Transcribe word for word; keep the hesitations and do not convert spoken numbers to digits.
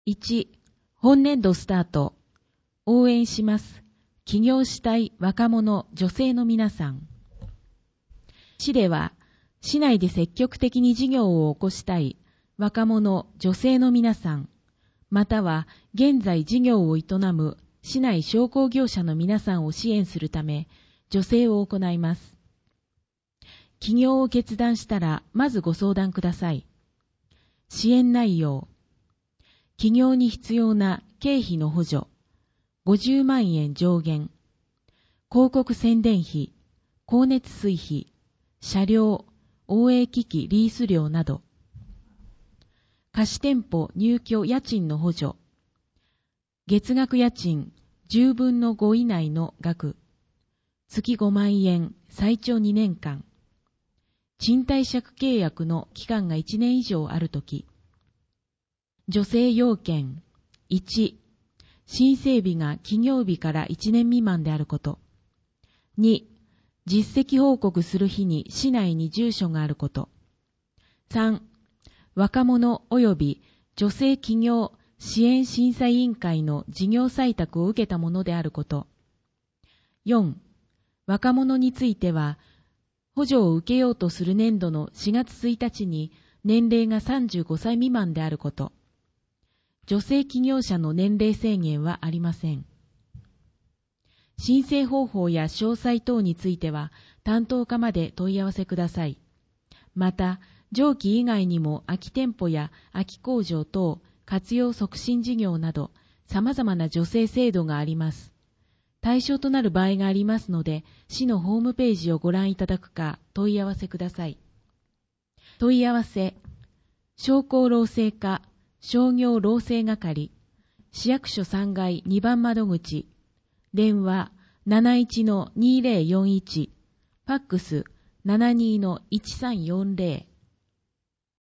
いち、本年度スタート。応援します。起業したい若者、女性の皆さん。市では、市内で積極的に事業を起こしたい若者、女性の皆さん、または現在事業を営む市内商工業者の皆さんを支援するため、助成を行います。起業を決断したら、まずご相談ください。支援内容。起業に必要な経費の補助、ごじゅうまんえん上限。広告宣伝費、光熱水費、車両、応援機器リース料など。貸店舗入居家賃の補助。月額家賃じゅうぶんのご以内の額。月ごまんえん、最長にねんかん。賃貸借契約の期間がいちねん以上あるとき。助成要件。いち、申請日が起業日からいちねん未満であること。に、実績報告する日に市内に住所があること。さん、若者及び女性起業支援審査委員会の事業採択を受けたものであること。よん、若者については、補助を受けようとする年度のしがつついたちに年齢がさんじゅうごさい未満であること。女性起業者の年齢制限はありません。申請方法や詳細等については担当課まで問い合わせください。また、上記以外にも空き店舗や空き工場等活用促進事業など様々な助成制度があります。対象となる場合がありますので、市のホームページをご覧いただくか問い合わせください。問い合わせ、商工労政課商業労政係、市役所さんがいにばん窓口、電話 なないちのにぜろよんいち、ファックス ななにのいちさんよんぜろ